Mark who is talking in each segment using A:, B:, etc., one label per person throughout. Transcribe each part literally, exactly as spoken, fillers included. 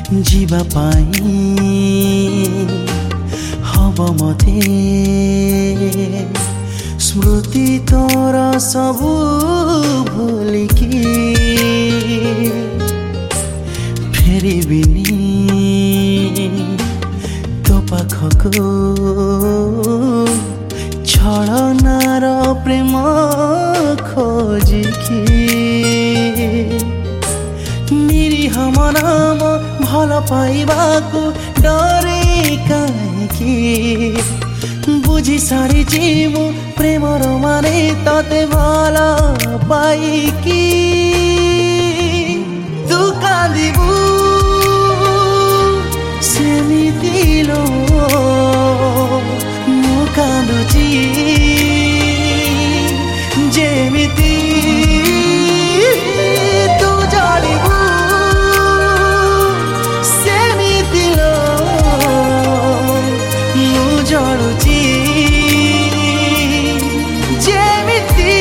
A: जीवा पाई हब मते स्मृति तोर सबु भूलिकी फेरिबिनी तो पाखको छलनार प्रेम खोजिकी निरीह मनम भल पाइबाकु डरे काहेकि बुझी सारिछि मु प्रेमर माने तते भल पाइकी तू कांदिबु सेमिति लो मु कांदुछि जेमिति तू जानिबु सेमिति लो मु जानुछि जेमिति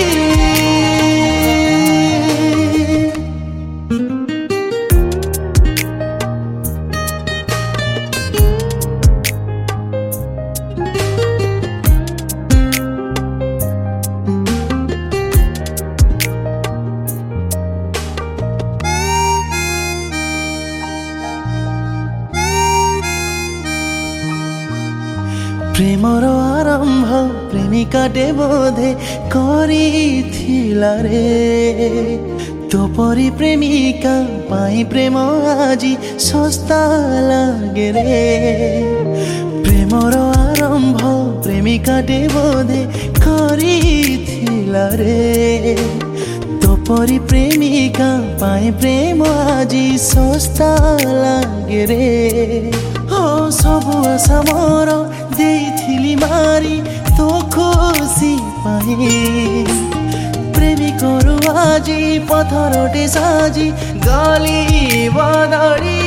A: प्रेमर आरंभ प्रेमिकाटे बोधे करिथिला रे तो परी प्रेमिका पाई प्रेम आजी सस्ता लागे रे प्रेमर आरंभ प्रेमिकाटे बोधे करिथिला रे तो परी प्रेमिका पाई प्रेम आजी सस्ता लागे रे हो सबु आशा मोर देइथिली मारी तो खुशी पाए प्रेमिकरु आजी पथरटे साजी गली बदली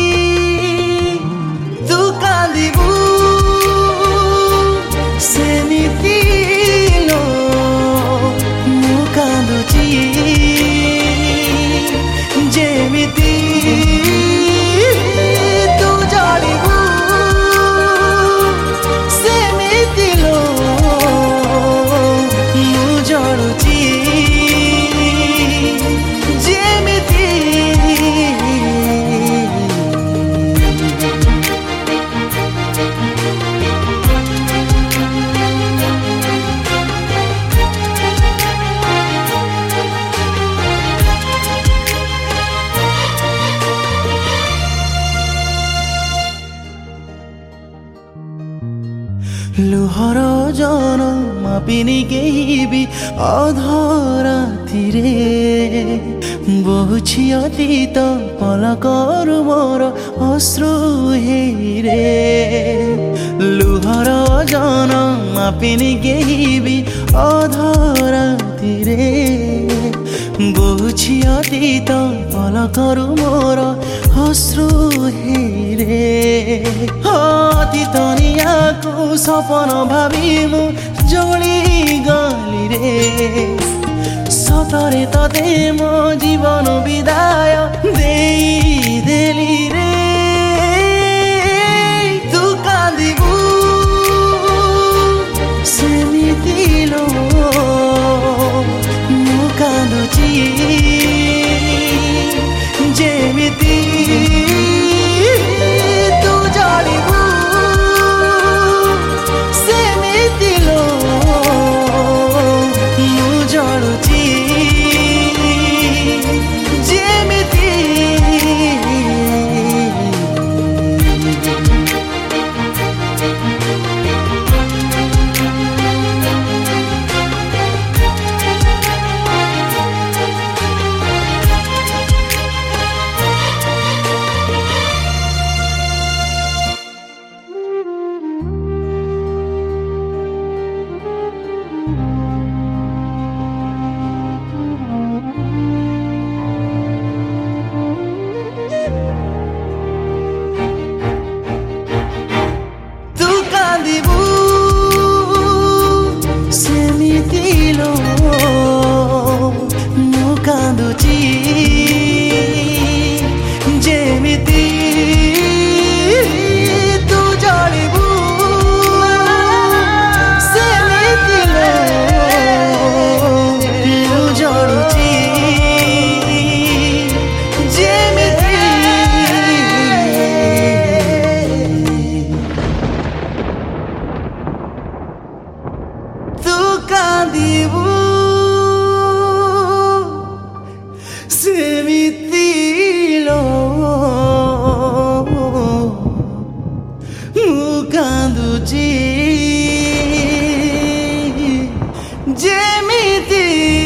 A: तू कांदिबु सेमिति लो मु कांदुछि जेमिति तू जानिबु सेमिति लो मु जानुछि जेमिति लुहर जन मापिनी केही भी अधरातिरे बहुछि अतीत पलकरु मोर अश्रु हेरे लुहर जन मापिनी केही भी अधरातिरे बहुछि अतीत पलकरु मोर अश्रु हेरे अतीत नियाको सपन भावी मु जोड़ी गली रे सतरे तते मो जीवन विदाय देई देली रे तू कांदिबु सेमिति लो मु कांदुछि जेमिति तू जानिबु सेमिति लो मु जानुछि जे ମୁଁ କାନ୍ଦୁଛି ଯେମିତି